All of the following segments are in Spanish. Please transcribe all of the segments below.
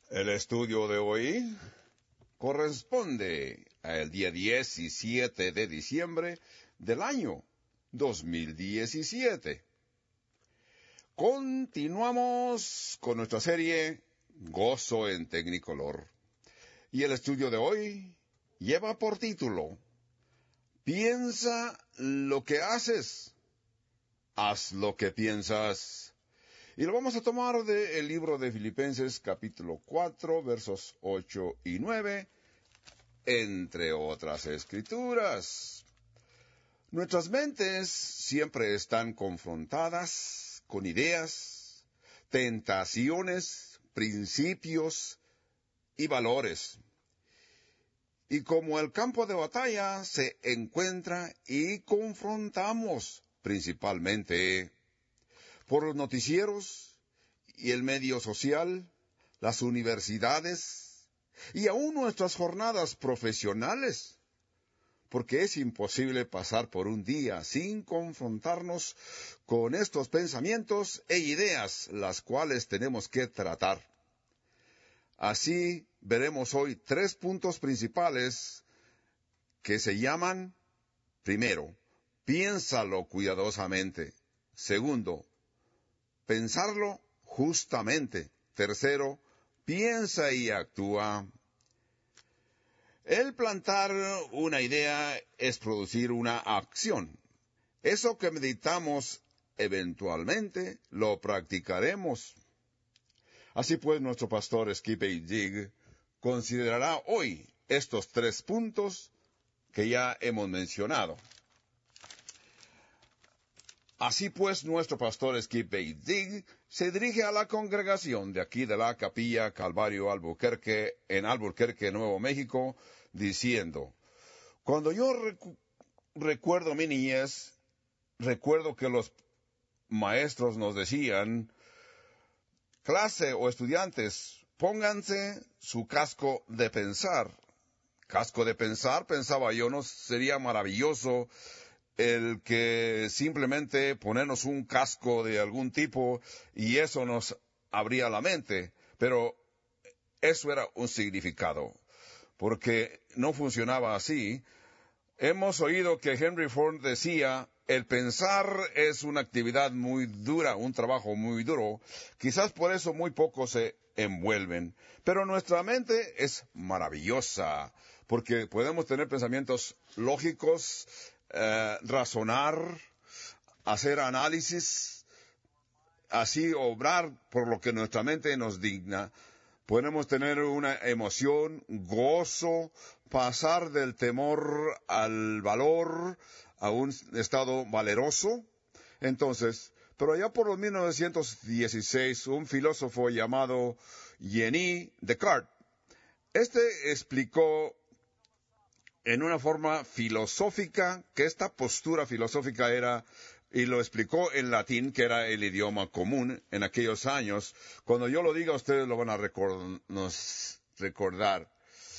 El estudio de hoy corresponde al día 17 de diciembre del año 2017. Continuamos con nuestra serie Gozo en Tecnicolor. Y el estudio de hoy lleva por título Piensa lo que haces, haz lo que piensas. Y lo vamos a tomar del libro de Filipenses capítulo 4, versos 8 y 9, entre otras escrituras. Nuestras mentes siempre están confrontadas con ideas, tentaciones, principios y valores. Y como el campo de batalla se encuentra y confrontamos principalmente por los noticieros y el medio social, las universidades y aún nuestras jornadas profesionales, porque es imposible pasar por un día sin confrontarnos con estos pensamientos e ideas, las cuales tenemos que tratar. Así veremos hoy 3 puntos principales que se llaman, primero, piénsalo cuidadosamente. Segundo, pensarlo justamente. Tercero, piensa y actúa. El plantar una idea es producir una acción. Eso que meditamos, eventualmente lo practicaremos. Así pues, nuestro pastor Skip A. Dig considerará hoy estos 3 puntos que ya hemos mencionado. Así pues, nuestro pastor Skip A. Dig se dirige a la congregación de aquí de la Capilla Calvario Albuquerque, en Albuquerque, Nuevo México, diciendo: cuando yo recuerdo mi niñez, recuerdo que los maestros nos decían: clase o estudiantes, pónganse su casco de pensar. Casco de pensar, pensaba yo, ¿no sería maravilloso el que simplemente ponernos un casco de algún tipo y eso nos abría la mente? Pero eso era un significado, porque no funcionaba así. Hemos oído que Henry Ford decía: el pensar es una actividad muy dura, un trabajo muy duro. Quizás por eso muy pocos se envuelven. Pero nuestra mente es maravillosa, porque podemos tener pensamientos lógicos, razonar, hacer análisis, así obrar por lo que nuestra mente nos digna. Podemos tener una emoción, gozo, pasar del temor al valor, a un estado valeroso. Entonces, pero allá por los 1916, un filósofo llamado René Descartes, explicó en una forma filosófica que esta postura filosófica era, y lo explicó en latín, que era el idioma común en aquellos años. Cuando yo lo diga, ustedes lo van a recordar.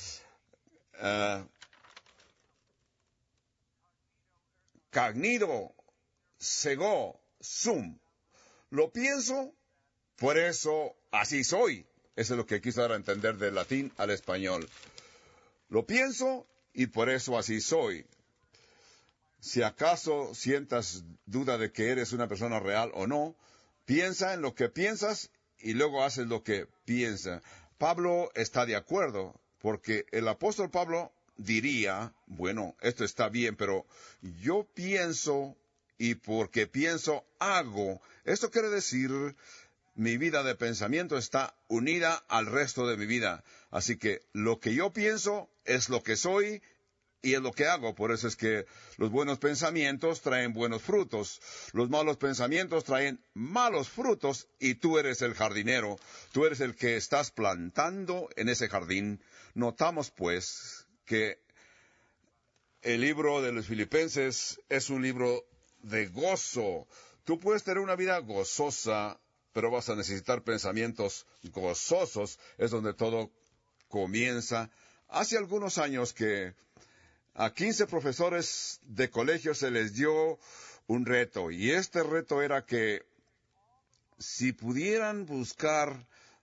Cognito, sego, sum. Lo pienso, por eso así soy. Eso es lo que quiso dar a entender del latín al español. Lo pienso y por eso así soy. Si acaso sientas duda de que eres una persona real o no, piensa en lo que piensas y luego haces lo que piensa. Pablo está de acuerdo, porque el apóstol Pablo diría: bueno, esto está bien, pero yo pienso y porque pienso hago. Esto quiere decir, mi vida de pensamiento está unida al resto de mi vida. Así que lo que yo pienso es lo que soy y es lo que hago. Por eso es que los buenos pensamientos traen buenos frutos. Los malos pensamientos traen malos frutos y tú eres el jardinero. Tú eres el que estás plantando en ese jardín. Notamos, pues, que el libro de los Filipenses es un libro de gozo. Tú puedes tener una vida gozosa, pero vas a necesitar pensamientos gozosos. Es donde todo comienza. Hace algunos años que a 15 profesores de colegio se les dio un reto, y este reto era que si pudieran buscar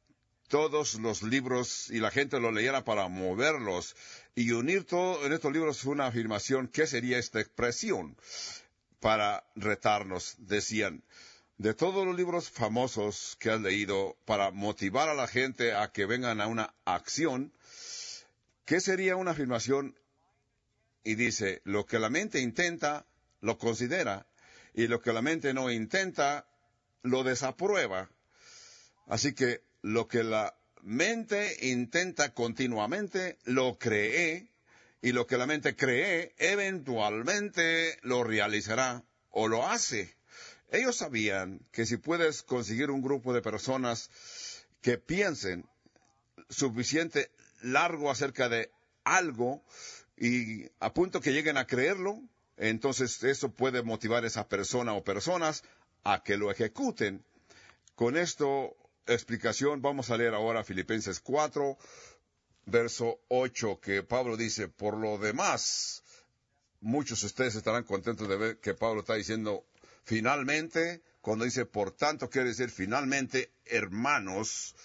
todos los libros y la gente los leyera para moverlos y unir todo en estos libros una afirmación. ¿Qué sería esta expresión? Para retarnos, decían, de todos los libros famosos que has leído para motivar a la gente a que vengan a una acción, ¿qué sería una afirmación? Y dice, lo que la mente intenta, lo considera, y lo que la mente no intenta, lo desaprueba. Así que lo que la mente intenta continuamente, lo cree, y lo que la mente cree, eventualmente lo realizará o lo hace. Ellos sabían que si puedes conseguir un grupo de personas que piensen suficiente largo acerca de algo y a punto que lleguen a creerlo, entonces eso puede motivar a esa persona o personas a que lo ejecuten. Con esto explicación vamos a leer ahora Filipenses 4, verso 8, que Pablo dice, por lo demás, muchos de ustedes estarán contentos de ver que Pablo está diciendo finalmente, cuando dice por tanto quiere decir finalmente, hermanos,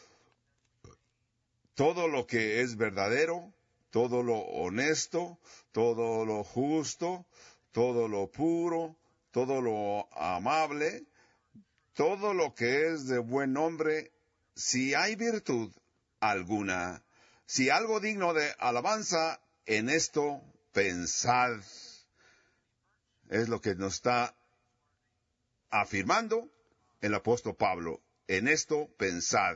todo lo que es verdadero, todo lo honesto, todo lo justo, todo lo puro, todo lo amable, todo lo que es de buen nombre, si hay virtud alguna, si algo digno de alabanza, en esto pensad. Es lo que nos está afirmando el apóstol Pablo. En esto pensad.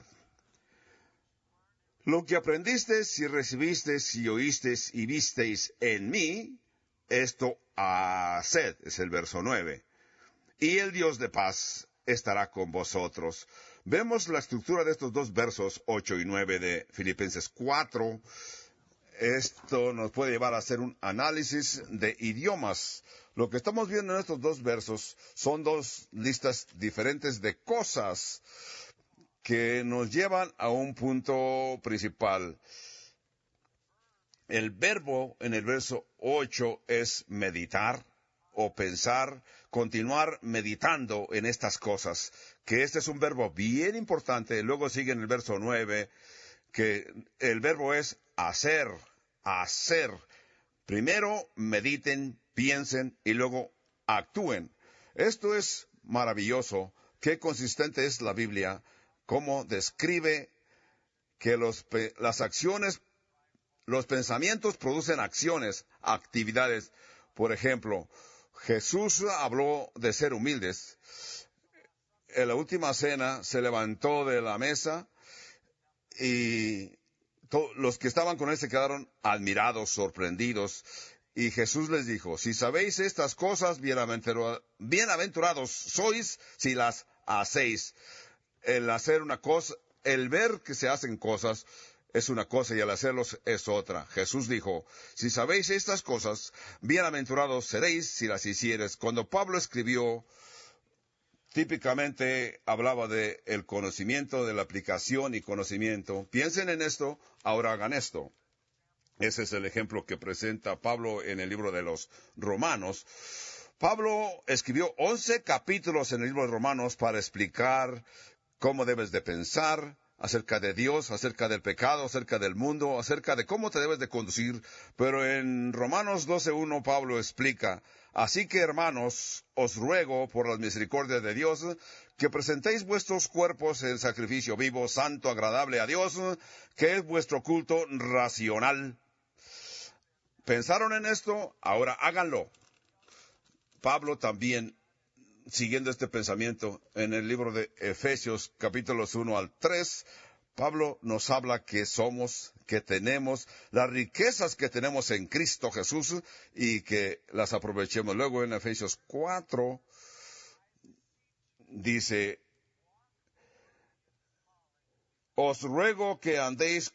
Lo que aprendisteis y recibisteis y oísteis y visteis en mí, esto haced, es el verso 9. Y el Dios de paz estará con vosotros. Vemos la estructura de estos dos versos, 8 y 9 de Filipenses 4. Esto nos puede llevar a hacer un análisis de idiomas. Lo que estamos viendo en estos dos versos son dos listas diferentes de cosas que nos llevan a un punto principal. El verbo en el verso 8 es meditar o pensar, continuar meditando en estas cosas, que este es un verbo bien importante. Luego sigue en el verso 9, que el verbo es hacer, hacer. Primero mediten, piensen y luego actúen. Esto es maravilloso. Qué consistente es la Biblia, cómo describe que las acciones, los pensamientos producen acciones, actividades. Por ejemplo, Jesús habló de ser humildes. En la última cena se levantó de la mesa y los que estaban con él se quedaron admirados, sorprendidos. Y Jesús les dijo, si sabéis estas cosas, bienaventurados sois si las hacéis. El hacer una cosa, el ver que se hacen cosas es una cosa y el hacerlos es otra. Jesús dijo, si sabéis estas cosas, bienaventurados seréis si las hicieres. Cuando Pablo escribió, típicamente hablaba de el conocimiento, de la aplicación y conocimiento. Piensen en esto, ahora hagan esto. Ese es el ejemplo que presenta Pablo en el libro de los Romanos. Pablo escribió 11 capítulos en el libro de Romanos para explicar cómo debes de pensar acerca de Dios, acerca del pecado, acerca del mundo, acerca de cómo te debes de conducir. Pero en Romanos 12:1 Pablo explica, así que hermanos, os ruego por las misericordias de Dios, que presentéis vuestros cuerpos en sacrificio vivo, santo, agradable a Dios, que es vuestro culto racional. ¿Pensaron en esto? Ahora háganlo. Pablo también, siguiendo este pensamiento, en el libro de Efesios, capítulos 1 al 3, Pablo nos habla que somos, que tenemos, las riquezas que tenemos en Cristo Jesús y que las aprovechemos. Luego en Efesios 4 dice, os ruego que andéis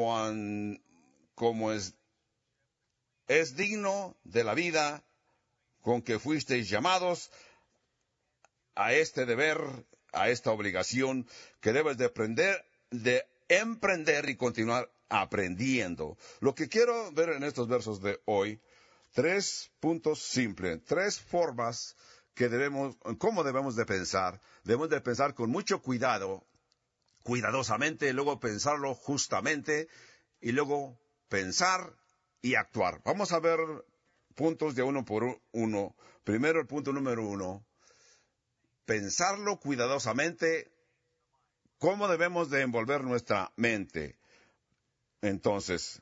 como es digno de la vida con que fuisteis llamados, a este deber, a esta obligación que debes de emprender y continuar aprendiendo. Lo que quiero ver en estos versos de hoy, 3 puntos simples, 3 formas que cómo debemos de pensar. Debemos de pensar con mucho cuidado cuidadosamente, luego pensarlo justamente, y luego pensar y actuar. Vamos a ver puntos de uno por uno. Primero, el punto número 1. Pensarlo cuidadosamente. ¿Cómo debemos de envolver nuestra mente? Entonces,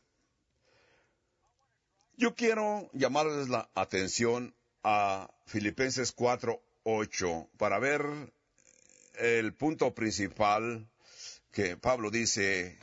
yo quiero llamarles la atención a Filipenses 4:8 para ver el punto principal que Pablo dice: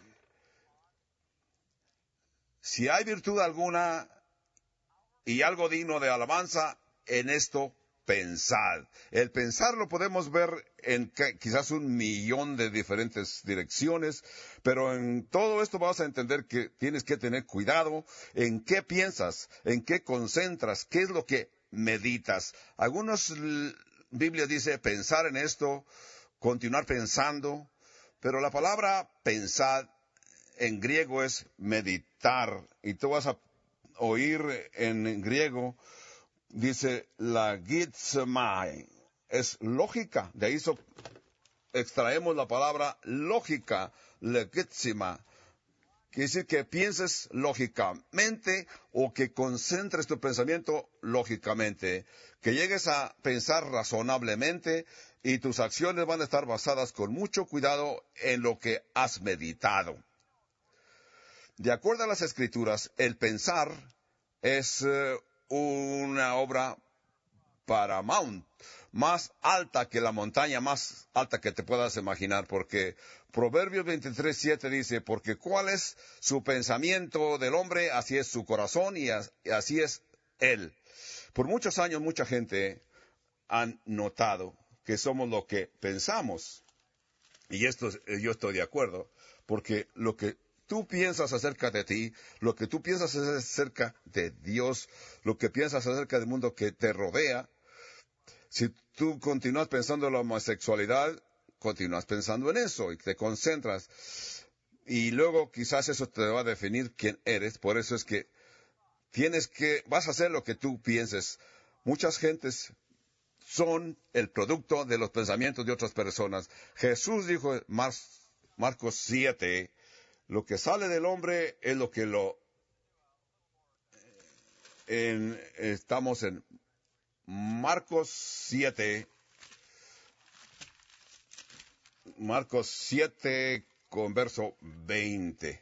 si hay virtud alguna y algo digno de alabanza, en esto pensad. El pensar lo podemos ver en quizás 1,000,000 de diferentes direcciones, pero en todo esto vas a entender que tienes que tener cuidado en qué piensas, en qué concentras, qué es lo que meditas. Algunos Biblia dice pensar en esto, continuar pensando, pero la palabra pensar en griego es meditar, y tú vas a oír en griego, dice la gizmai, es lógica, de ahí extraemos la palabra lógica, legítima. Quiere decir que pienses lógicamente o que concentres tu pensamiento lógicamente, que llegues a pensar razonablemente y tus acciones van a estar basadas con mucho cuidado en lo que has meditado. De acuerdo a las Escrituras, el pensar es una obra paramount, más alta que la montaña más alta que te puedas imaginar, porque Proverbios 23:7 dice: porque cuál es su pensamiento del hombre, así es su corazón y así es él. Por muchos años mucha gente ha notado que somos lo que pensamos, y esto yo estoy de acuerdo, porque lo que tú piensas acerca de ti, lo que tú piensas acerca de Dios, lo que piensas acerca del mundo que te rodea, si tú continúas pensando en la homosexualidad, continúas pensando en eso y te concentras. Y luego quizás eso te va a definir quién eres. Por eso es que vas a hacer lo que tú pienses. Muchas gentes son el producto de los pensamientos de otras personas. Jesús dijo en Marcos 7, lo que sale del hombre es lo que estamos en Marcos 7 con verso 20.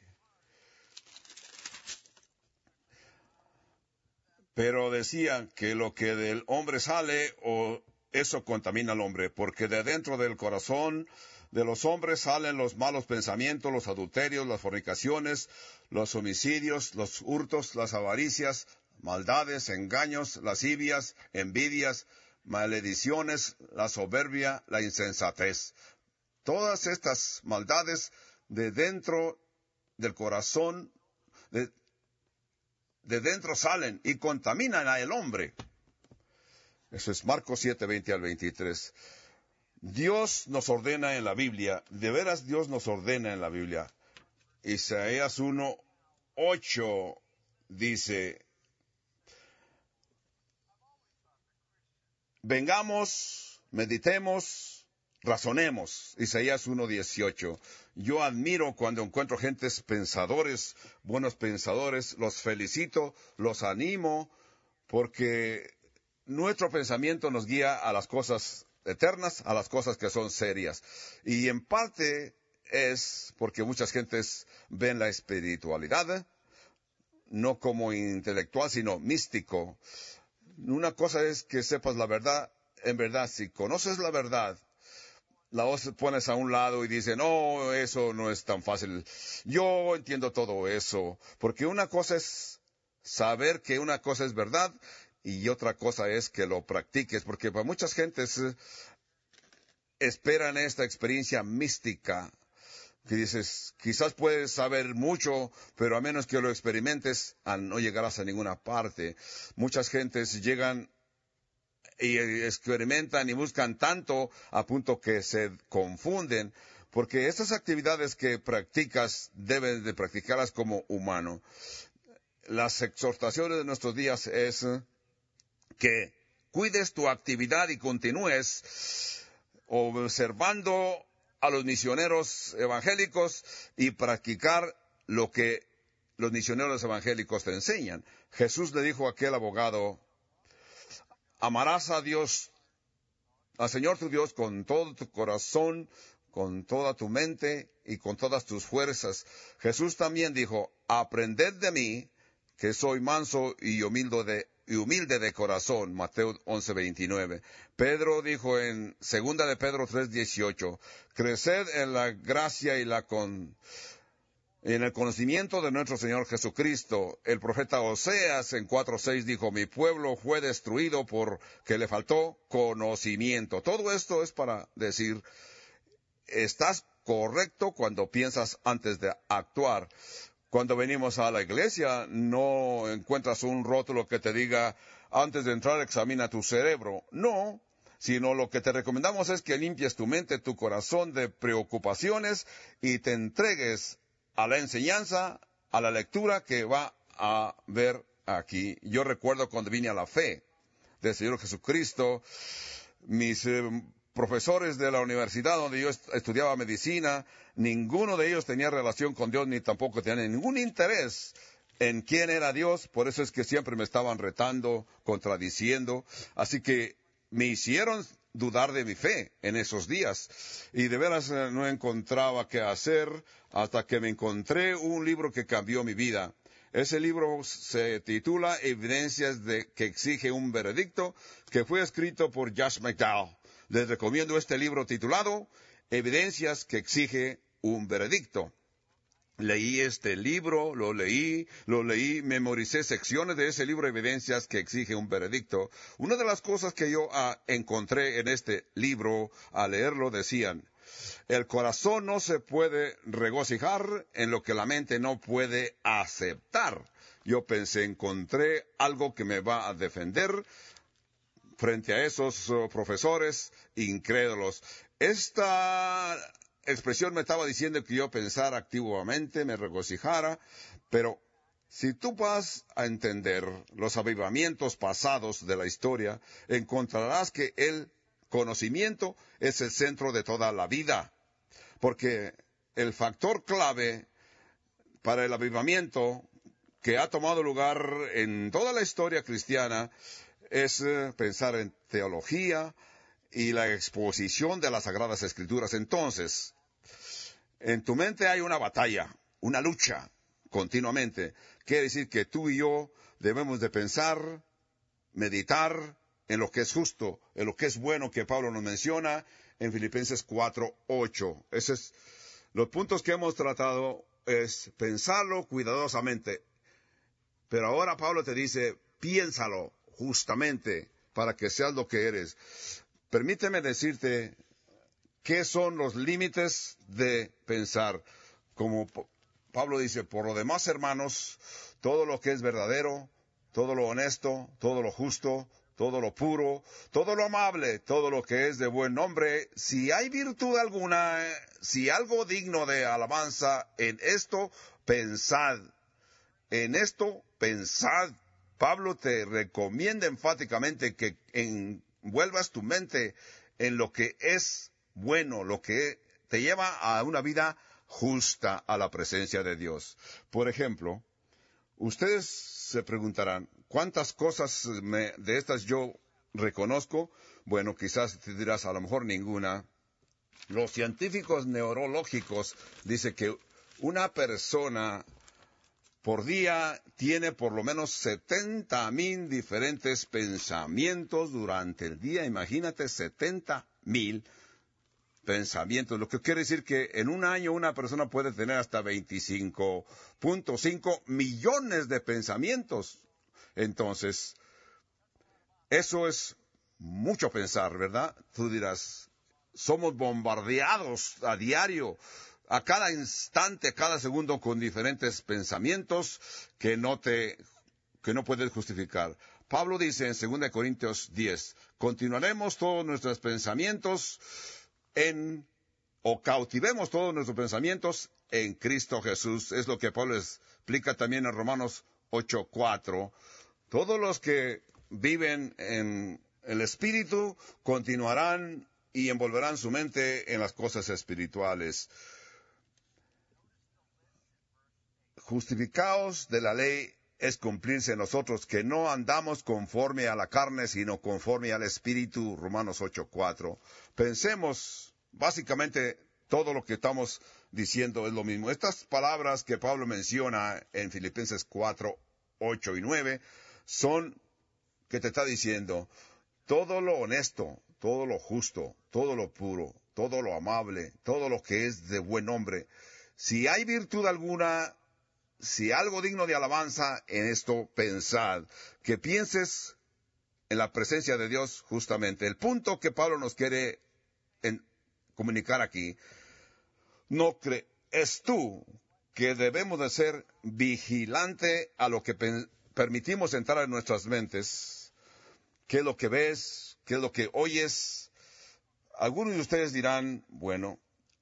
Pero decía que lo que del hombre sale, o eso contamina al hombre, porque de dentro del corazón de los hombres salen los malos pensamientos, los adulterios, las fornicaciones, los homicidios, los hurtos, las avaricias, maldades, engaños, lascivias, envidias, malediciones, la soberbia, la insensatez. Todas estas maldades de dentro del corazón, de dentro salen y contaminan al hombre. Eso es Marcos 7, 20 al 23. Dios nos ordena en la Biblia, de veras Dios nos ordena en la Biblia. Isaías 1, 8 dice: vengamos, meditemos, razonemos. Isaías 1, 18. Yo admiro cuando encuentro gentes pensadores, buenos pensadores, los felicito, los animo, porque nuestro pensamiento nos guía a las cosas eternas, a las cosas que son serias. Y en parte es porque muchas gentes ven la espiritualidad no como intelectual, sino místico. Una cosa es que sepas la verdad. En verdad, si conoces la verdad, la pones a un lado y dices: no, eso no es tan fácil. Yo entiendo todo eso. Porque una cosa es saber que una cosa es verdad, y otra cosa es que lo practiques, porque para muchas gentes esperan esta experiencia mística, que dices, quizás puedes saber mucho, pero a menos que lo experimentes, no llegarás a ninguna parte. Muchas gentes llegan y experimentan y buscan tanto a punto que se confunden, porque estas actividades que practicas debes de practicarlas como humano. Las exhortaciones de nuestros días es que cuides tu actividad y continúes observando a los misioneros evangélicos y practicar lo que los misioneros evangélicos te enseñan. Jesús le dijo a aquel abogado, amarás a Dios, al Señor tu Dios, con todo tu corazón, con toda tu mente y con todas tus fuerzas. Jesús también dijo, aprended de mí, que soy manso y humilde de corazón. Mateo 11:29. Pedro dijo en 2 de Pedro 3:18, creced en la gracia y en el conocimiento de nuestro Señor Jesucristo. El profeta Oseas en 4:6 dijo, mi pueblo fue destruido porque le faltó conocimiento. Todo esto es para decir, estás correcto cuando piensas antes de actuar. Cuando venimos a la iglesia, no encuentras un rótulo que te diga, antes de entrar examina tu cerebro. No, sino lo que te recomendamos es que limpies tu mente, tu corazón de preocupaciones y te entregues a la enseñanza, a la lectura que va a ver aquí. Yo recuerdo cuando vine a la fe del Señor Jesucristo, mis profesores de la universidad donde yo estudiaba medicina, ninguno de ellos tenía relación con Dios ni tampoco tenía ningún interés en quién era Dios. Por eso es que siempre me estaban retando, contradiciendo. Así que me hicieron dudar de mi fe en esos días. Y de veras no encontraba qué hacer hasta que me encontré un libro que cambió mi vida. Ese libro se titula Evidencias que exige un veredicto, que fue escrito por Josh McDowell. Les recomiendo este libro titulado Evidencias que exige un veredicto. Leí este libro, lo leí, memoricé secciones de ese libro, Evidencias que exige un veredicto. Una de las cosas que yo encontré en este libro al leerlo decían, el corazón no se puede regocijar en lo que la mente no puede aceptar. Yo pensé, encontré algo que me va a defender frente a esos profesores incrédulos. Esta expresión me estaba diciendo que yo pensara activamente, me regocijara, pero si tú vas a entender los avivamientos pasados de la historia, encontrarás que el conocimiento es el centro de toda la vida, porque el factor clave para el avivamiento que ha tomado lugar en toda la historia cristiana es pensar en teología y la exposición de las Sagradas Escrituras. Entonces, en tu mente hay una batalla, una lucha continuamente. Quiere decir que tú y yo debemos de pensar, meditar en lo que es justo, en lo que es bueno, que Pablo nos menciona en Filipenses 4:8. Esos es los puntos que hemos tratado, es pensarlo cuidadosamente. Pero ahora Pablo te dice, piénsalo justamente para que seas lo que eres. Permíteme decirte qué son los límites de pensar. Como Pablo dice, por lo demás, hermanos, todo lo que es verdadero, todo lo honesto, todo lo justo, todo lo puro, todo lo amable, todo lo que es de buen nombre, si hay virtud alguna, si algo digno de alabanza, en esto pensad. En esto pensad. Pablo te recomienda enfáticamente que envuelvas tu mente en lo que es bueno, lo que te lleva a una vida justa a la presencia de Dios. Por ejemplo, ustedes se preguntarán, ¿cuántas cosas de estas yo reconozco? Bueno, quizás te dirás, a lo mejor ninguna. Los científicos neurológicos dicen que una persona por día tiene por lo menos 70,000 diferentes pensamientos durante el día. Imagínate, 70,000 pensamientos, lo que quiere decir que en un año una persona puede tener hasta 25.5 millones de pensamientos. Entonces, eso es mucho pensar, ¿verdad? Tú dirás, somos bombardeados a diario, a cada instante, a cada segundo, con diferentes pensamientos que no puedes justificar. Pablo dice en 2 Corintios 10, continuaremos todos nuestros pensamientos cautivemos todos nuestros pensamientos en Cristo Jesús. Es lo que Pablo explica también en Romanos 8:4. Todos los que viven en el Espíritu continuarán y envolverán su mente en las cosas espirituales. Justificaos de la ley es cumplirse en nosotros, que no andamos conforme a la carne, sino conforme al Espíritu, Romanos 8:4. Pensemos, básicamente, todo lo que estamos diciendo es lo mismo. Estas palabras que Pablo menciona en Filipenses 4:8 y 9 son que te está diciendo todo lo honesto, todo lo justo, todo lo puro, todo lo amable, todo lo que es de buen nombre. Si hay virtud alguna, si algo digno de alabanza, en esto pensad, que pienses en la presencia de Dios justamente. El punto que Pablo nos quiere comunicar aquí, ¿no crees tú que debemos de ser vigilante a lo que permitimos entrar en nuestras mentes? ¿Qué es lo que ves? ¿Qué es lo que oyes? Algunos de ustedes dirán, bueno,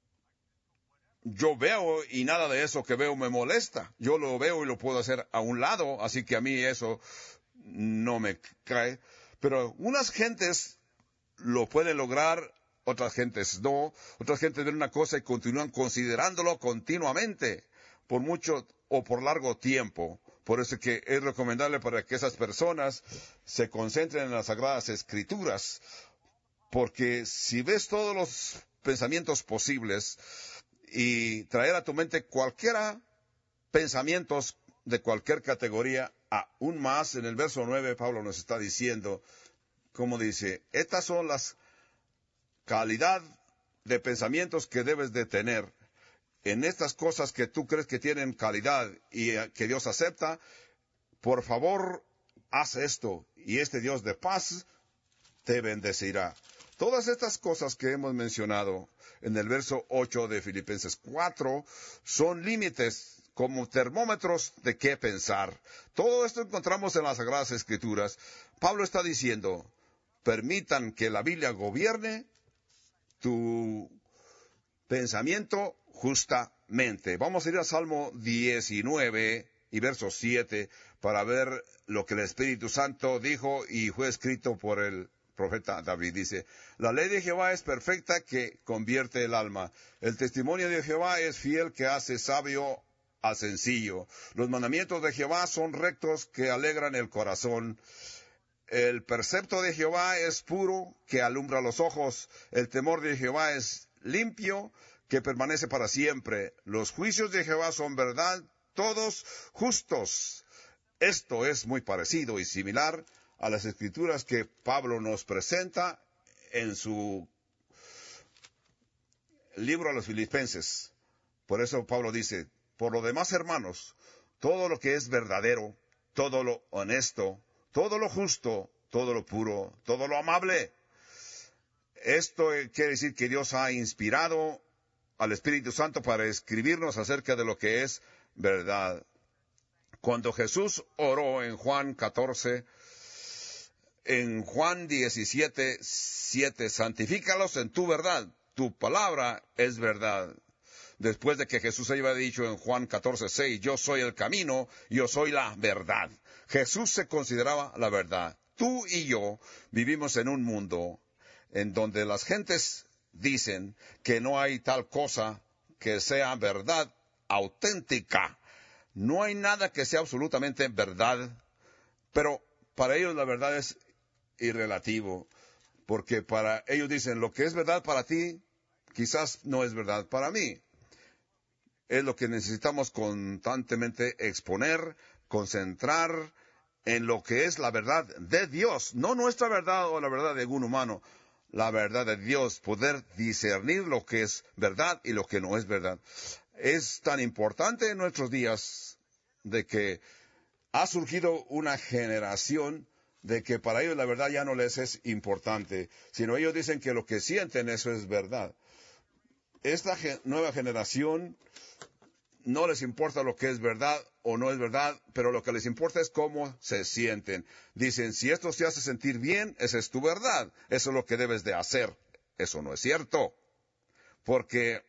yo veo y nada de eso que veo me molesta. Yo lo veo y lo puedo hacer a un lado, así que a mí eso no me cae. Pero unas gentes lo pueden lograr, otras gentes no. Otras gentes ven una cosa y continúan considerándolo continuamente, por mucho o por largo tiempo. Por eso que es recomendable para que esas personas se concentren en las Sagradas Escrituras. Porque si ves todos los pensamientos posibles, y traer a tu mente cualquiera pensamientos de cualquier categoría, aún más en el verso 9 Pablo nos está diciendo, como dice, estas son las calidad de pensamientos que debes de tener. En estas cosas que tú crees que tienen calidad y que Dios acepta, por favor, haz esto, y este Dios de paz te bendecirá. Todas estas cosas que hemos mencionado en el verso 8 de Filipenses 4 son límites como termómetros de qué pensar. Todo esto encontramos en las Sagradas Escrituras. Pablo está diciendo, permitan que la Biblia gobierne tu pensamiento justamente. Vamos a ir a Salmo 19 y verso 7 para ver lo que el Espíritu Santo dijo y fue escrito por el profeta David. Dice, la ley de Jehová es perfecta que convierte el alma. El testimonio de Jehová es fiel que hace sabio al sencillo. Los mandamientos de Jehová son rectos que alegran el corazón. El precepto de Jehová es puro que alumbra los ojos. El temor de Jehová es limpio que permanece para siempre. Los juicios de Jehová son verdad, todos justos. Esto es muy parecido y similar a las escrituras que Pablo nos presenta en su libro a los Filipenses. Por eso Pablo dice, por lo demás, hermanos, todo lo que es verdadero, todo lo honesto, todo lo justo, todo lo puro, todo lo amable. Esto quiere decir que Dios ha inspirado al Espíritu Santo para escribirnos acerca de lo que es verdad. Cuando Jesús oró en Juan 14, en Juan 17:7, santifícalos en tu verdad, tu palabra es verdad. Después de que Jesús había dicho en Juan 14:6, yo soy el camino, yo soy la verdad. Jesús se consideraba la verdad. Tú y yo vivimos en un mundo en donde las gentes dicen que no hay tal cosa que sea verdad auténtica. No hay nada que sea absolutamente verdad, pero para ellos la verdad es irrelativo, porque para ellos dicen, lo que es verdad para ti, quizás no es verdad para mí. Es lo que necesitamos constantemente exponer, concentrar en lo que es la verdad de Dios, no nuestra verdad o la verdad de algún humano, la verdad de Dios, poder discernir lo que es verdad y lo que no es verdad. Es tan importante en nuestros días de que ha surgido una generación de que para ellos la verdad ya no les es importante, sino ellos dicen que lo que sienten eso es verdad. Esta nueva generación no les importa lo que es verdad o no es verdad, pero lo que les importa es cómo se sienten. Dicen, si esto te hace sentir bien, esa es tu verdad, eso es lo que debes de hacer. Eso no es cierto, porque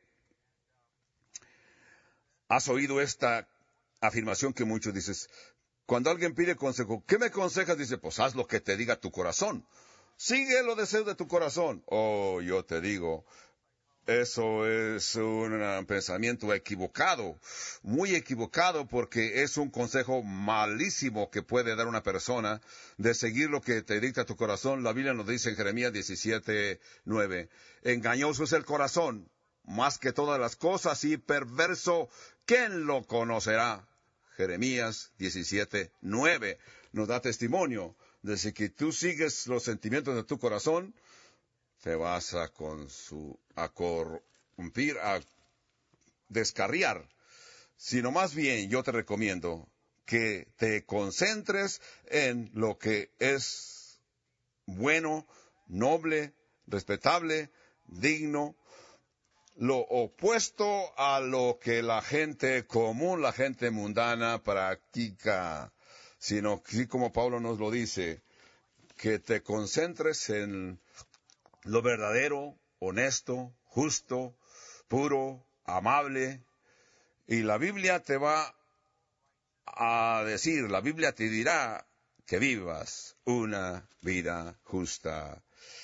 has oído esta afirmación que muchos dices, cuando alguien pide consejo, ¿qué me aconsejas? Dice, pues haz lo que te diga tu corazón. Sigue los deseos de tu corazón. Oh, yo te digo, eso es un pensamiento equivocado, muy equivocado, porque es un consejo malísimo que puede dar una persona de seguir lo que te dicta tu corazón. La Biblia nos dice en Jeremías 17:9, engañoso es el corazón, más que todas las cosas, y perverso, ¿quién lo conocerá? Jeremías 17:9 nos da testimonio de que tú sigues los sentimientos de tu corazón, te vas a corrompir, a descarriar, sino más bien yo te recomiendo que te concentres en lo que es bueno, noble, respetable, digno, lo opuesto a lo que la gente común, la gente mundana practica, sino que, como Pablo nos lo dice, que te concentres en lo verdadero, honesto, justo, puro, amable. Y la Biblia te va a decir, la Biblia te dirá que vivas una vida justa.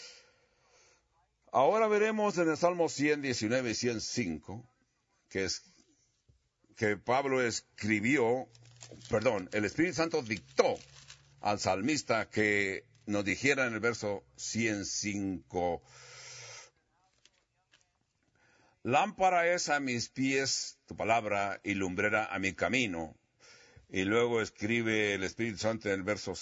Ahora veremos en el Salmo 119 y 105, que Pablo escribió, el Espíritu Santo dictó al salmista que nos dijera en el verso 105, lámpara es a mis pies tu palabra y lumbrera a mi camino. Y luego escribe el Espíritu Santo en el verso,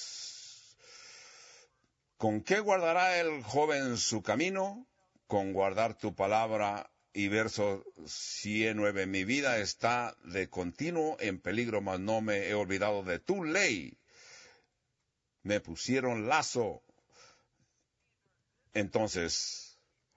¿con qué guardará el joven su camino? Con guardar tu palabra. Y verso 109, mi vida está de continuo en peligro, mas no me he olvidado de tu ley. Me pusieron lazo. Entonces,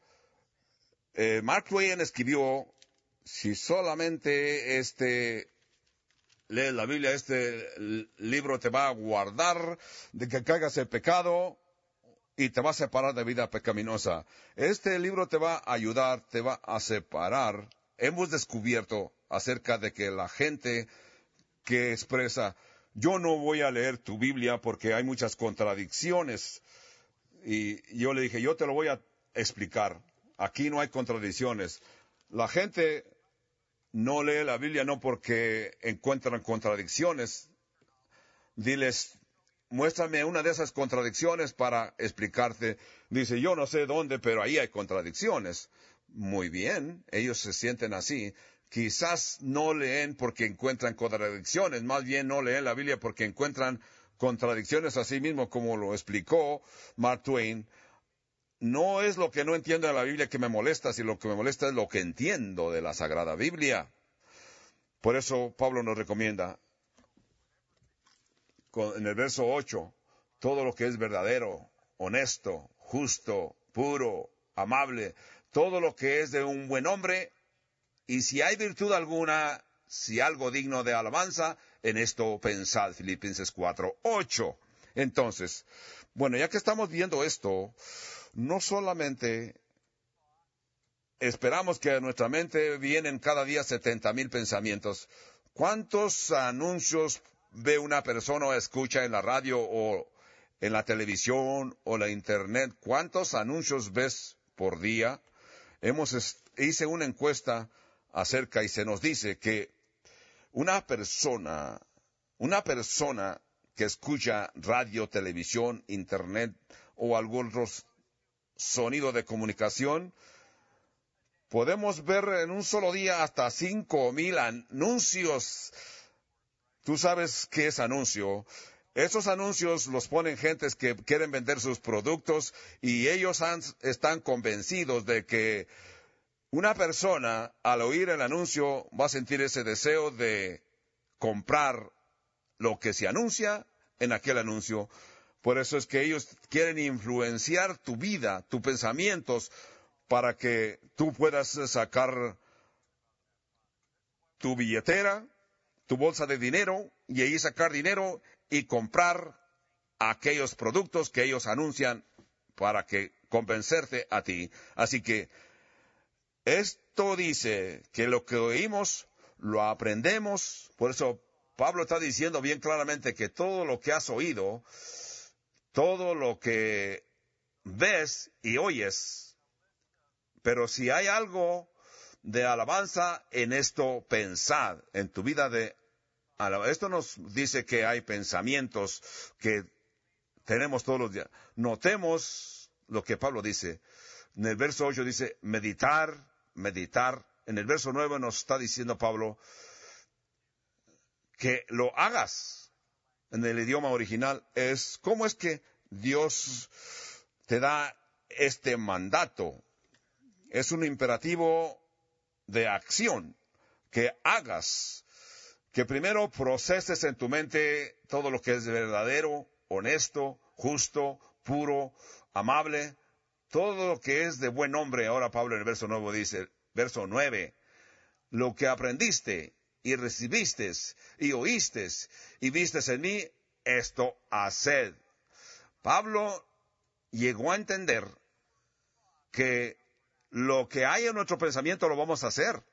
Mark Twain escribió, si solamente lees la Biblia, este libro te va a guardar de que caigas en pecado y te va a separar de vida pecaminosa. Este libro te va a ayudar, te va a separar. Hemos descubierto acerca de que la gente que expresa, yo no voy a leer tu Biblia porque hay muchas contradicciones. Y yo le dije, yo te lo voy a explicar. Aquí no hay contradicciones. La gente no lee la Biblia no porque encuentran contradicciones. Diles, muéstrame una de esas contradicciones para explicarte. Dice, yo no sé dónde, pero ahí hay contradicciones. Muy bien, ellos se sienten así. Quizás no leen porque encuentran contradicciones, más bien no leen la Biblia porque encuentran contradicciones a sí mismo, como lo explicó Mark Twain. No es lo que no entiendo de la Biblia que me molesta, sino lo que me molesta es lo que entiendo de la Sagrada Biblia. Por eso Pablo nos recomienda, en el verso 8, todo lo que es verdadero, honesto, justo, puro, amable, todo lo que es de un buen hombre, y si hay virtud alguna, si algo digno de alabanza, en esto pensad, Filipenses 4:8. Entonces, bueno, ya que estamos viendo esto, no solamente esperamos que a nuestra mente vienen cada día 70,000 pensamientos. ¿Cuántos anuncios ve una persona o escucha en la radio o en la televisión o la internet? ¿Cuántos anuncios ves por día? Hice una encuesta acerca y se nos dice que una persona que escucha radio, televisión, internet o algún otro sonido de comunicación, podemos ver en un solo día hasta 5,000 anuncios. Tú sabes qué es anuncio. Esos anuncios los ponen gentes que quieren vender sus productos y ellos están convencidos de que una persona al oír el anuncio va a sentir ese deseo de comprar lo que se anuncia en aquel anuncio. Por eso es que ellos quieren influenciar tu vida, tus pensamientos, para que tú puedas sacar tu billetera, tu bolsa de dinero, y ahí sacar dinero y comprar aquellos productos que ellos anuncian para que convencerte a ti. Así que esto dice que lo que oímos lo aprendemos. Por eso Pablo está diciendo bien claramente que todo lo que has oído, todo lo que ves y oyes. Pero si hay algo de alabanza en esto, pensad en tu vida de alabanza. Esto nos dice que hay pensamientos que tenemos todos los días. Notemos lo que Pablo dice. En el verso 8 dice, meditar, meditar. En el verso 9 nos está diciendo Pablo que lo hagas. En el idioma original es, ¿cómo es que Dios te da este mandato? Es un imperativo de acción, que hagas, que primero proceses en tu mente todo lo que es verdadero, honesto, justo, puro, amable, todo lo que es de buen nombre. Ahora Pablo en el verso 9, lo que aprendiste y recibiste y oíste y vistes en mí, esto haced. Pablo llegó a entender que lo que hay en nuestro pensamiento lo vamos a hacer.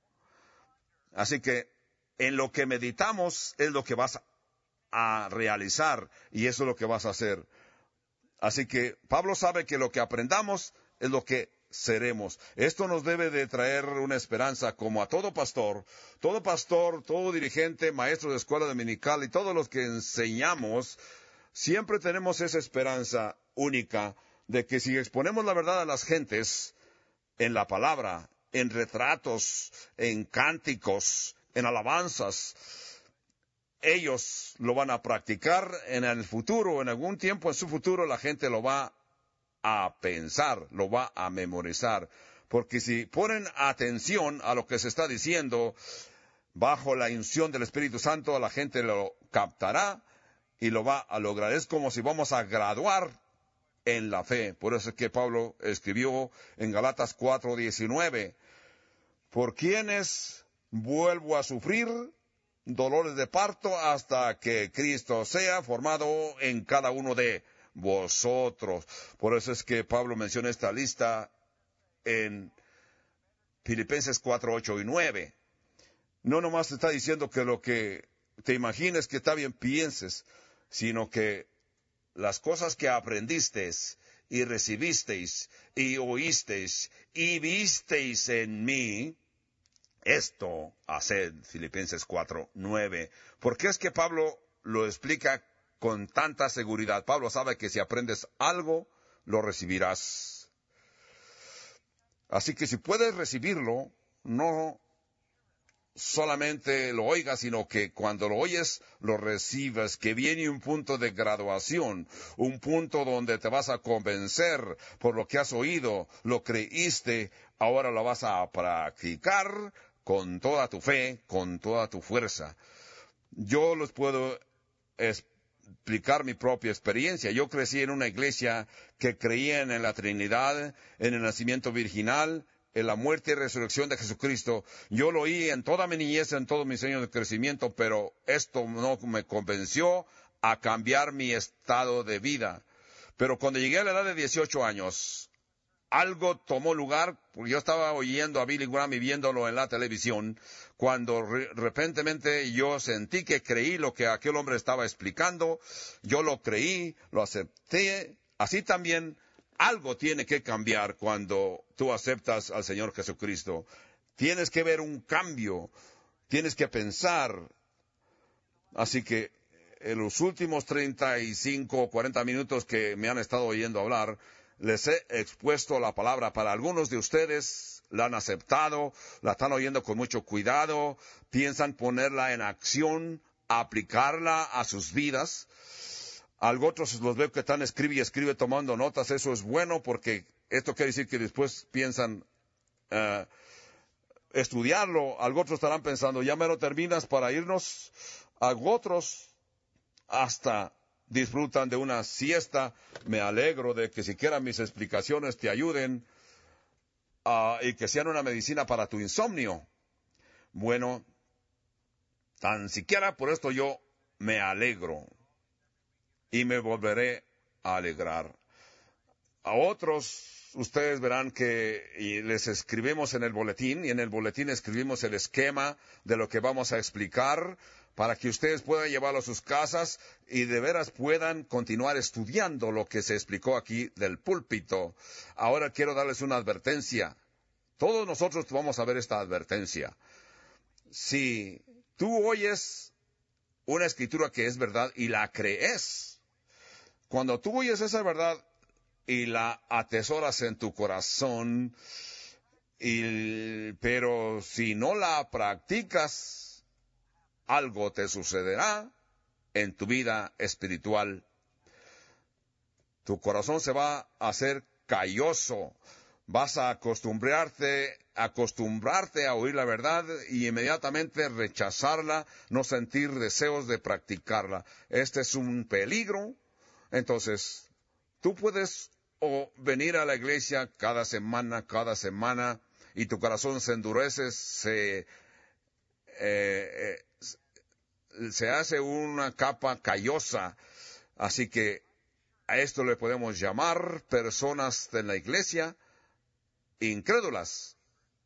Así que en lo que meditamos es lo que vas a realizar y eso es lo que vas a hacer. Así que Pablo sabe que lo que aprendamos es lo que seremos. Esto nos debe de traer una esperanza como a todo pastor, todo dirigente, maestro de escuela dominical y todos los que enseñamos, siempre tenemos esa esperanza única de que si exponemos la verdad a las gentes, en la palabra, en retratos, en cánticos, en alabanzas, ellos lo van a practicar en el futuro, en algún tiempo en su futuro la gente lo va a pensar, lo va a memorizar. Porque si ponen atención a lo que se está diciendo, bajo la unción del Espíritu Santo, la gente lo captará y lo va a lograr. Es como si vamos a graduar en la fe. Por eso es que Pablo escribió en Galatas 4:19, por quienes vuelvo a sufrir dolores de parto hasta que Cristo sea formado en cada uno de vosotros. Por eso es que Pablo menciona esta lista en Filipenses 4:8 y 9. No nomás te está diciendo que lo que te imagines que está bien pienses, sino que las cosas que aprendisteis y recibisteis y oísteis y visteis en mí, esto haced. Filipenses 4:9. ¿Por qué es que Pablo lo explica con tanta seguridad? Pablo sabe que si aprendes algo, lo recibirás. Así que si puedes recibirlo, no solamente lo oigas, sino que cuando lo oyes, lo recibas, que viene un punto de graduación, un punto donde te vas a convencer por lo que has oído, lo creíste, ahora lo vas a practicar con toda tu fe, con toda tu fuerza. Yo les puedo explicar mi propia experiencia. Yo crecí en una iglesia que creía en la Trinidad, en el nacimiento virginal, en la muerte y resurrección de Jesucristo. Yo lo oí en toda mi niñez, en todos mis años de crecimiento, pero esto no me convenció a cambiar mi estado de vida. Pero cuando llegué a la edad de 18 años, algo tomó lugar, porque yo estaba oyendo a Billy Graham y viéndolo en la televisión, cuando repentemente yo sentí que creí lo que aquel hombre estaba explicando, yo lo creí, lo acepté, así también algo tiene que cambiar cuando tú aceptas al Señor Jesucristo. Tienes que ver un cambio, tienes que pensar. Así que en los últimos 35 o 40 minutos que me han estado oyendo hablar, les he expuesto la palabra. Para algunos de ustedes la han aceptado, la están oyendo con mucho cuidado, piensan ponerla en acción, aplicarla a sus vidas. Algo otros los veo que están escribe tomando notas. Eso es bueno porque esto quiere decir que después piensan estudiarlo. Algo otros estarán pensando, ya me lo terminas para irnos. Algo otros hasta disfrutan de una siesta. Me alegro de que siquiera mis explicaciones te ayuden y que sean una medicina para tu insomnio. Bueno, tan siquiera por esto yo me alegro y me volveré a alegrar. A otros, ustedes verán que les escribimos en el boletín, y en el boletín escribimos el esquema de lo que vamos a explicar para que ustedes puedan llevarlo a sus casas y de veras puedan continuar estudiando lo que se explicó aquí del púlpito. Ahora quiero darles una advertencia. Todos nosotros vamos a ver esta advertencia. Si tú oyes una escritura que es verdad y la crees, cuando tú oyes esa verdad y la atesoras en tu corazón, pero si no la practicas, algo te sucederá en tu vida espiritual. Tu corazón se va a hacer calloso. Vas a acostumbrarte a oír la verdad y inmediatamente rechazarla, no sentir deseos de practicarla. Este es un peligro. Entonces, tú puedes venir a la iglesia cada semana, y tu corazón se endurece, se hace una capa callosa. Así que a esto le podemos llamar personas de la iglesia incrédulas.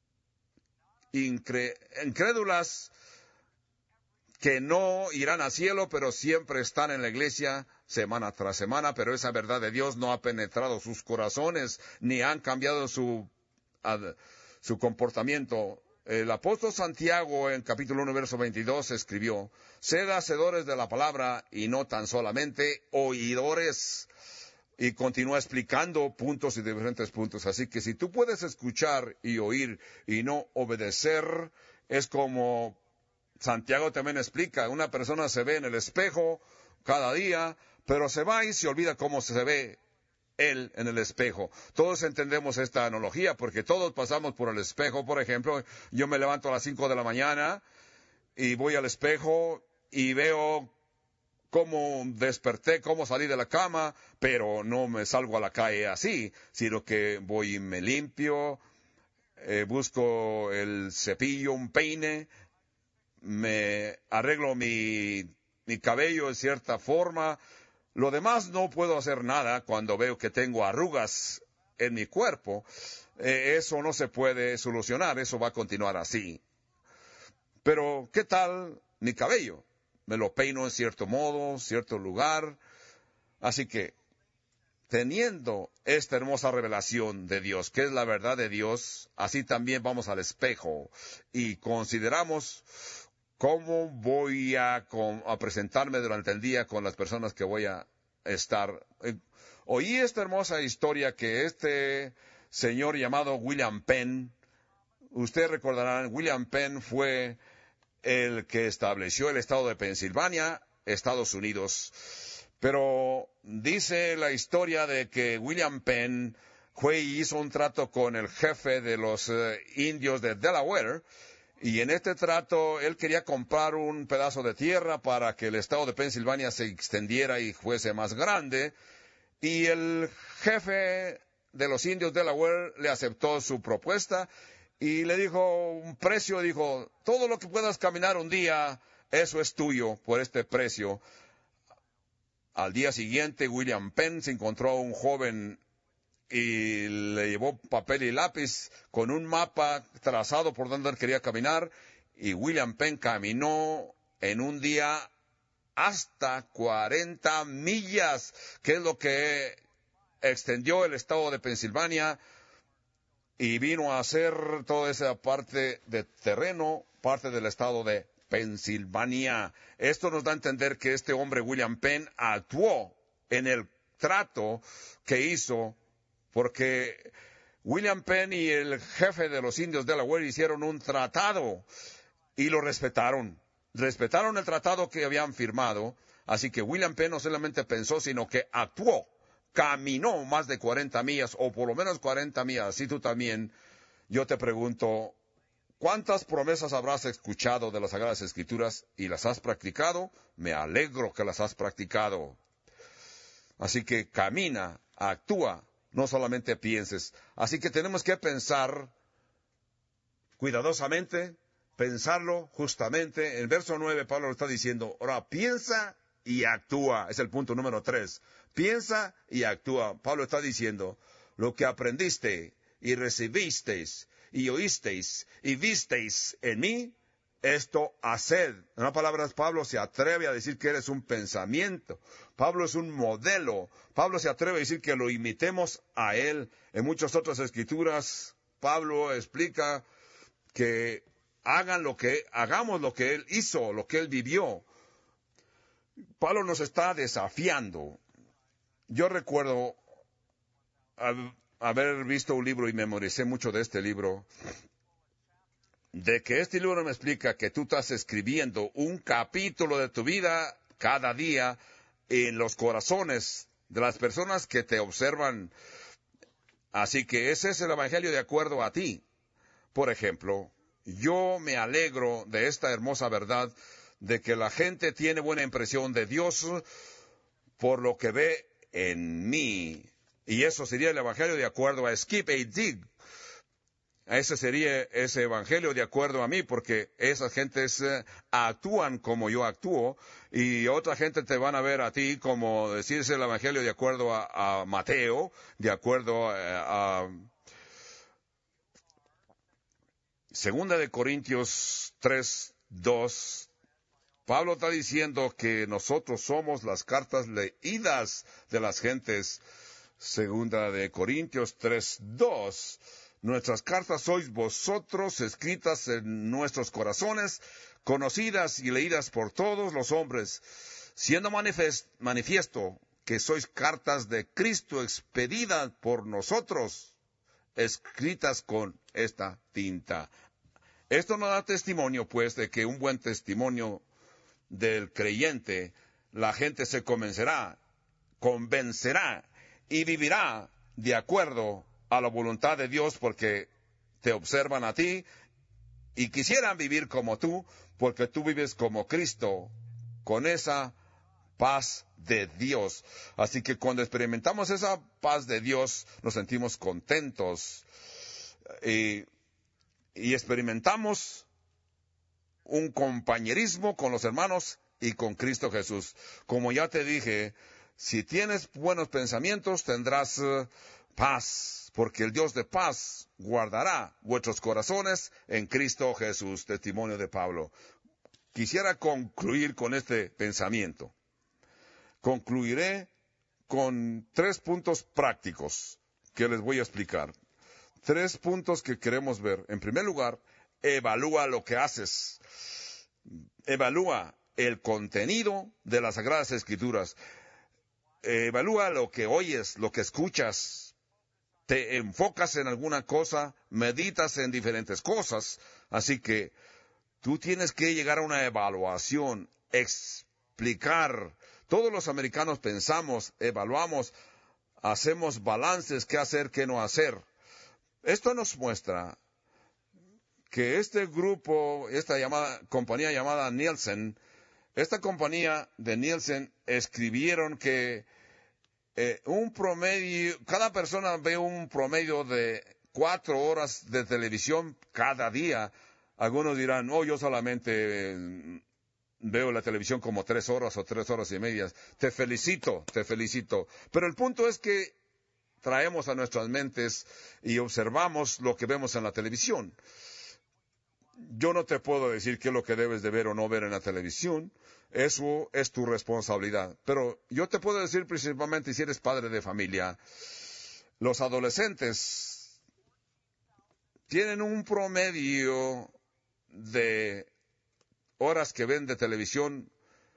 Incrédulas que no irán al cielo, pero siempre están en la iglesia semana tras semana, pero esa verdad de Dios no ha penetrado sus corazones, ni han cambiado su comportamiento. El apóstol Santiago, en capítulo 1, verso 22, escribió: sed hacedores de la palabra y no tan solamente oidores. Y continúa explicando puntos y diferentes puntos. Así que si tú puedes escuchar y oír y no obedecer, es como Santiago también explica. Una persona se ve en el espejo cada día, pero se va y se olvida cómo se ve él en el espejo. Todos entendemos esta analogía porque todos pasamos por el espejo. Por ejemplo, yo me levanto a las 5 de la mañana y voy al espejo y veo cómo desperté, cómo salí de la cama, pero no me salgo a la calle así, sino que voy y me limpio, busco el cepillo, un peine, me arreglo mi cabello de cierta forma. Lo demás no puedo hacer nada cuando veo que tengo arrugas en mi cuerpo. Eso no se puede solucionar, eso va a continuar así. Pero, ¿qué tal mi cabello? Me lo peino en cierto modo, cierto lugar. Así que, teniendo esta hermosa revelación de Dios, que es la verdad de Dios, así también vamos al espejo y consideramos cómo voy a presentarme durante el día con las personas que voy a estar. Oí esta hermosa historia que este señor llamado William Penn, ustedes recordarán, William Penn fue el que estableció el estado de Pensilvania, Estados Unidos. Pero dice la historia de que William Penn fue y hizo un trato con el jefe de los indios de Delaware, y en este trato él quería comprar un pedazo de tierra para que el estado de Pensilvania se extendiera y fuese más grande, y el jefe de los indios de Delaware le aceptó su propuesta y le dijo un precio, dijo: todo lo que puedas caminar un día, eso es tuyo por este precio. Al día siguiente, William Penn se encontró a un joven y le llevó papel y lápiz con un mapa trazado por donde él quería caminar, y William Penn caminó en un día hasta 40 millas, que es lo que extendió el estado de Pensilvania, y vino a ser toda esa parte de terreno, parte del estado de Pensilvania. Esto nos da a entender que este hombre, William Penn, actuó en el trato que hizo, porque William Penn y el jefe de los indios de Delaware hicieron un tratado y lo respetaron. Respetaron el tratado que habían firmado. Así que William Penn no solamente pensó, sino que actuó. Caminó más de 40 millas, o por lo menos 40 millas. Así tú también. Yo te pregunto, ¿cuántas promesas habrás escuchado de las Sagradas Escrituras y las has practicado? Me alegro que las has practicado. Así que camina, actúa, no solamente pienses. Así que tenemos que pensar cuidadosamente, pensarlo justamente. En el verso 9 Pablo lo está diciendo: ahora piensa y actúa. Es el punto número 3. Piensa y actúa. Pablo está diciendo: lo que aprendiste y recibisteis y oísteis y visteis en mí, esto haced. En otras palabras, Pablo se atreve a decir que eres un pensamiento. Pablo es un modelo. Pablo se atreve a decir que lo imitemos a él. En muchas otras escrituras, Pablo explica que hagamos lo que él hizo, lo que él vivió. Pablo nos está desafiando. Yo recuerdo haber visto un libro y memoricé mucho de este libro, de que este libro me explica que tú estás escribiendo un capítulo de tu vida cada día en los corazones de las personas que te observan. Así que ese es el Evangelio de acuerdo a ti. Por ejemplo, yo me alegro de esta hermosa verdad de que la gente tiene buena impresión de Dios por lo que ve en mí. Y eso sería el Evangelio de acuerdo a Skip A. Dig. Ese sería ese evangelio de acuerdo a mí, porque esas gentes actúan como yo actúo, y otra gente te van a ver a ti como decirse el evangelio de acuerdo a Mateo, de acuerdo a Segunda de Corintios 3:2. Pablo está diciendo que nosotros somos las cartas leídas de las gentes. Segunda de Corintios 3:2. Nuestras cartas sois vosotros, escritas en nuestros corazones, conocidas y leídas por todos los hombres, siendo manifiesto que sois cartas de Cristo expedidas por nosotros, escritas con esta tinta. Esto nos da testimonio, pues, de que un buen testimonio del creyente, la gente se convencerá y vivirá de acuerdo a la voluntad de Dios, porque te observan a ti y quisieran vivir como tú, porque tú vives como Cristo, con esa paz de Dios. Así que cuando experimentamos esa paz de Dios, nos sentimos contentos y experimentamos un compañerismo con los hermanos y con Cristo Jesús. Como ya te dije, si tienes buenos pensamientos, tendrás paz, porque el Dios de paz guardará vuestros corazones en Cristo Jesús. Testimonio de Pablo. Quisiera concluir con este pensamiento. Concluiré con 3 puntos prácticos que les voy a explicar. 3 puntos que queremos ver. En primer lugar, evalúa lo que haces. Evalúa el contenido de las Sagradas Escrituras. Evalúa lo que oyes, lo que escuchas. Te enfocas en alguna cosa, meditas en diferentes cosas. Así que tú tienes que llegar a una evaluación, explicar. Todos los americanos pensamos, evaluamos, hacemos balances, qué hacer, qué no hacer. Esto nos muestra que este grupo, esta compañía llamada Nielsen, esta compañía de Nielsen escribieron que cada persona ve un promedio de 4 horas de televisión cada día. Algunos dirán, yo solamente veo la televisión como 3 horas o 3 horas y media. Te felicito. Pero el punto es que traemos a nuestras mentes y observamos lo que vemos en la televisión. Yo no te puedo decir qué es lo que debes de ver o no ver en la televisión. Eso es tu responsabilidad. Pero yo te puedo decir principalmente si eres padre de familia, los adolescentes tienen un promedio de horas que ven de televisión.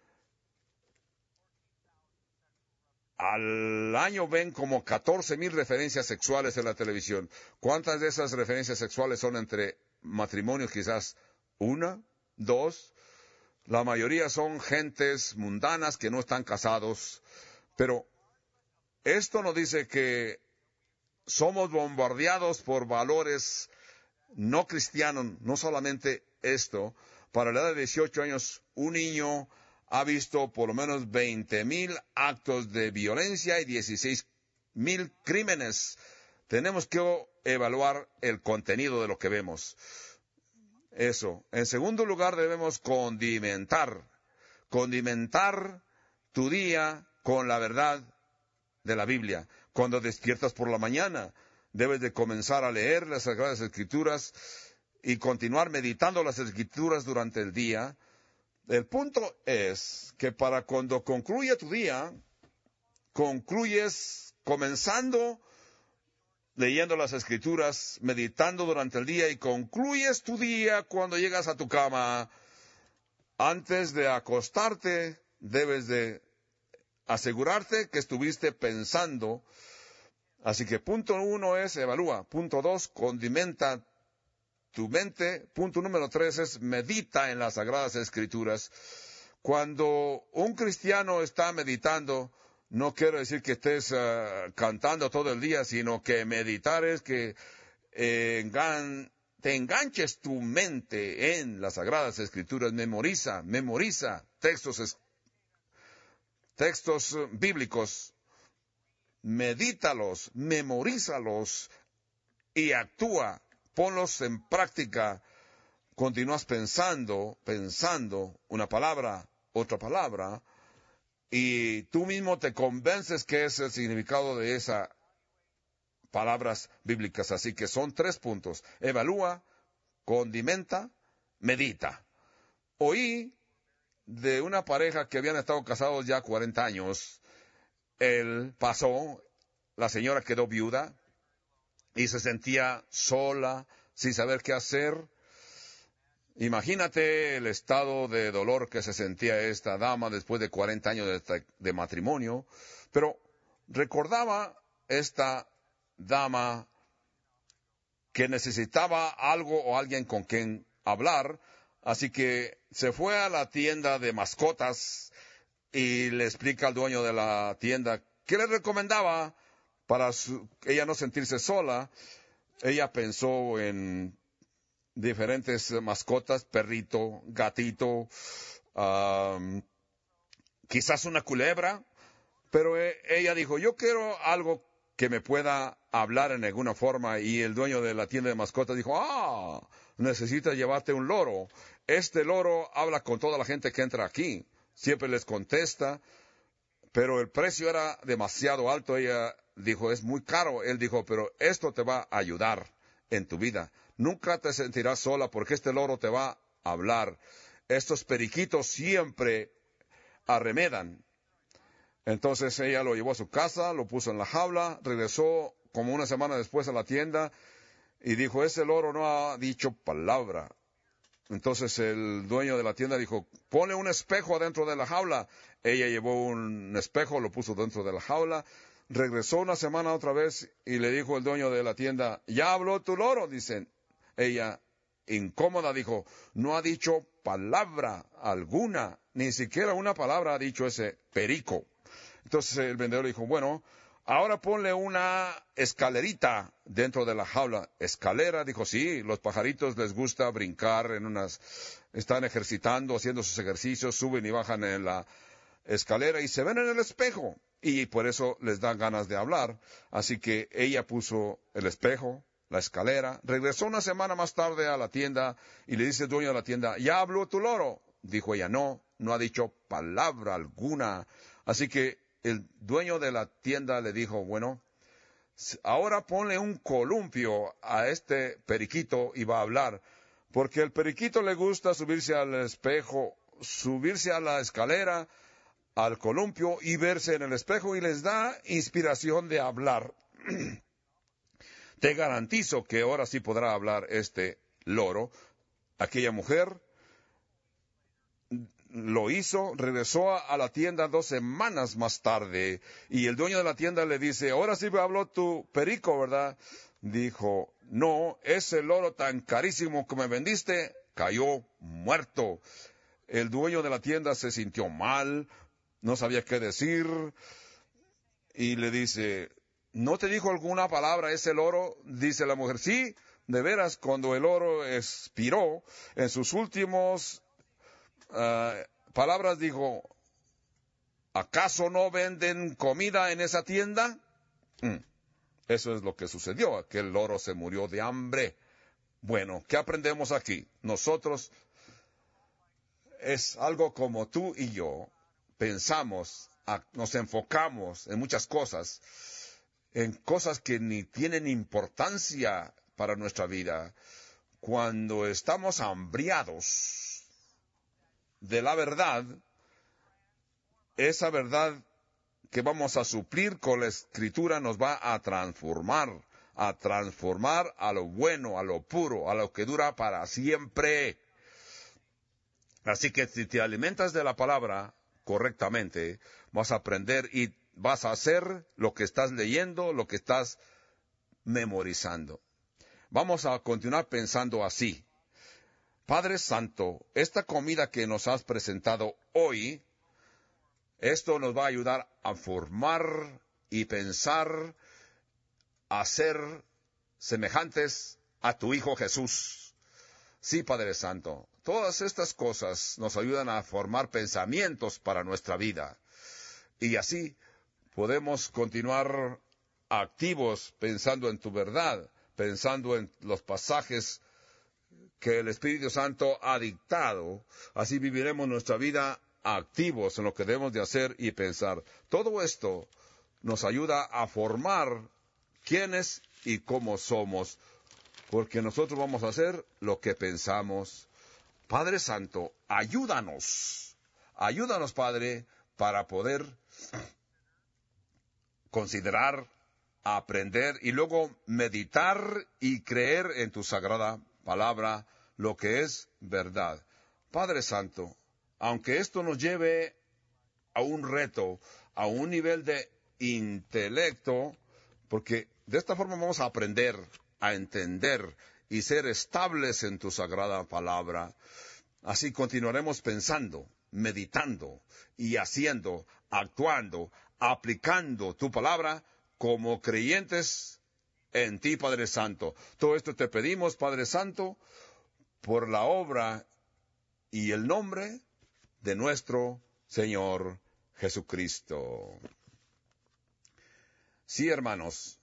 Al año ven como 14,000 referencias sexuales en la televisión. ¿Cuántas de esas referencias sexuales son entre matrimonios? Quizás 1, 2. La mayoría son gentes mundanas que no están casados. Pero esto nos dice que somos bombardeados por valores no cristianos. No solamente esto. Para la edad de 18 años, un niño ha visto por lo menos 20,000 actos de violencia y 16,000 crímenes. Tenemos que evaluar el contenido de lo que vemos. Eso. En segundo lugar, debemos condimentar tu día con la verdad de la Biblia. Cuando despiertas por la mañana, debes de comenzar a leer las Sagradas Escrituras y continuar meditando las Escrituras durante el día. El punto es que para cuando concluya tu día, concluyes comenzando leyendo las Escrituras, meditando durante el día, y concluyes tu día cuando llegas a tu cama. Antes de acostarte, debes de asegurarte que estuviste pensando. Así que punto 1 es evalúa. Punto 2, condimenta tu mente. Punto número 3 es medita en las Sagradas Escrituras. Cuando un cristiano está meditando, no quiero decir que estés cantando todo el día, sino que meditar es que te enganches tu mente en las Sagradas Escrituras. Memoriza textos bíblicos. Medítalos, memorízalos y actúa. Ponlos en práctica. Continúas pensando una palabra, otra palabra, y tú mismo te convences que es el significado de esas palabras bíblicas. Así que son 3 puntos. Evalúa, condimenta, medita. Oí de una pareja que habían estado casados ya 40 años. Él pasó, la señora quedó viuda y se sentía sola, sin saber qué hacer. Imagínate el estado de dolor que se sentía esta dama después de 40 años de matrimonio. Pero recordaba esta dama que necesitaba algo o alguien con quien hablar. Así que se fue a la tienda de mascotas y le explica al dueño de la tienda qué le recomendaba para ella no sentirse sola. Ella pensó en diferentes mascotas, perrito, gatito, quizás una culebra, pero ella dijo, yo quiero algo que me pueda hablar en alguna forma, y el dueño de la tienda de mascotas dijo, necesitas llevarte un loro. Este loro habla con toda la gente que entra aquí, siempre les contesta, pero el precio era demasiado alto. Ella dijo, es muy caro. Él dijo, pero esto te va a ayudar en tu vida. Nunca te sentirás sola porque este loro te va a hablar. Estos periquitos siempre arremedan. Entonces ella lo llevó a su casa, lo puso en la jaula, regresó como una semana después a la tienda y dijo, ese loro no ha dicho palabra. Entonces el dueño de la tienda dijo, ponle un espejo adentro de la jaula. Ella llevó un espejo, lo puso dentro de la jaula. Regresó una semana otra vez y le dijo el dueño de la tienda, ¿ya habló tu loro? Dicen. Ella, incómoda, dijo, no ha dicho palabra alguna, ni siquiera una palabra ha dicho ese perico. Entonces el vendedor dijo, bueno, ahora ponle una escalerita dentro de la jaula. ¿Escalera? Dijo, sí, los pajaritos les gusta brincar están ejercitando, haciendo sus ejercicios, suben y bajan en la escalera y se ven en el espejo. Y por eso les dan ganas de hablar. Así que ella puso el espejo, la escalera, regresó una semana más tarde a la tienda y le dice el dueño de la tienda, ¿ya habló tu loro? Dijo ella, no ha dicho palabra alguna. Así que el dueño de la tienda le dijo, bueno, ahora ponle un columpio a este periquito y va a hablar, porque al periquito le gusta subirse al espejo, subirse a la escalera, al columpio y verse en el espejo y les da inspiración de hablar. Te garantizo que ahora sí podrá hablar este loro. Aquella mujer lo hizo, regresó a la tienda 2 semanas más tarde, y el dueño de la tienda le dice, ahora sí habló tu perico, ¿verdad? Dijo, no, ese loro tan carísimo que me vendiste cayó muerto. El dueño de la tienda se sintió mal, no sabía qué decir, y le dice, ¿no te dijo alguna palabra ese loro? Dice la mujer, sí, de veras, cuando el loro expiró, en sus últimos palabras dijo, ¿acaso no venden comida en esa tienda? Eso es lo que sucedió, aquel loro se murió de hambre. Bueno, ¿qué aprendemos aquí? Nosotros es algo como tú y yo pensamos, nos enfocamos en muchas cosas, en cosas que ni tienen importancia para nuestra vida. cuando estamos hambriados de la verdad, esa verdad que vamos a suplir con la Escritura nos va a transformar a lo bueno, a lo puro, a lo que dura para siempre. Así que si te alimentas de la palabra correctamente, vas a aprender y vas a hacer lo que estás leyendo, lo que estás memorizando. Vamos a continuar pensando así. Padre Santo, esta comida que nos has presentado hoy, esto nos va a ayudar a formar y pensar, a ser semejantes a tu Hijo Jesús. Sí, Padre Santo, todas estas cosas nos ayudan a formar pensamientos para nuestra vida. Y así podemos continuar activos pensando en tu verdad, pensando en los pasajes que el Espíritu Santo ha dictado. Así viviremos nuestra vida activos en lo que debemos de hacer y pensar. Todo esto nos ayuda a formar quiénes y cómo somos, porque nosotros vamos a hacer lo que pensamos. Padre Santo, ayúdanos, Padre, para poder considerar, aprender y luego meditar y creer en tu sagrada palabra, lo que es verdad. Padre Santo, aunque esto nos lleve a un reto, a un nivel de intelecto, porque de esta forma vamos a aprender, a entender y ser estables en tu sagrada palabra. Así continuaremos pensando, meditando y haciendo, actuando, aplicando tu palabra como creyentes en ti, Padre Santo. Todo esto te pedimos, Padre Santo, por la obra y el nombre de nuestro Señor Jesucristo. Sí, hermanos,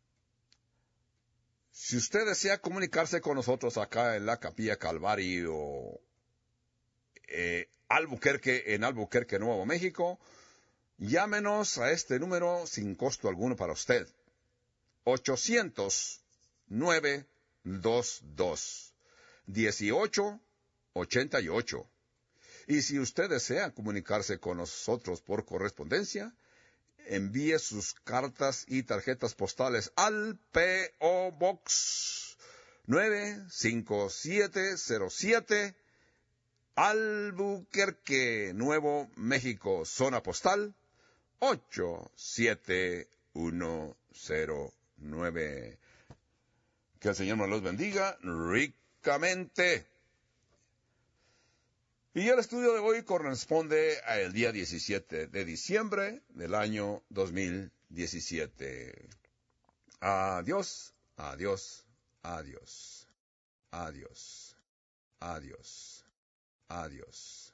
si usted desea comunicarse con nosotros acá en la Capilla Calvario, Albuquerque, en Albuquerque, Nuevo México, llámenos a este número sin costo alguno para usted. 800-922-1888. Y si usted desea comunicarse con nosotros por correspondencia, envíe sus cartas y tarjetas postales al P.O. Box 95707, Albuquerque, Nuevo México, zona postal 87109. Que el Señor nos los bendiga ricamente. Y el estudio de hoy corresponde al día 17 de diciembre del año 2017. Adiós, adiós, adiós, adiós, adiós, adiós.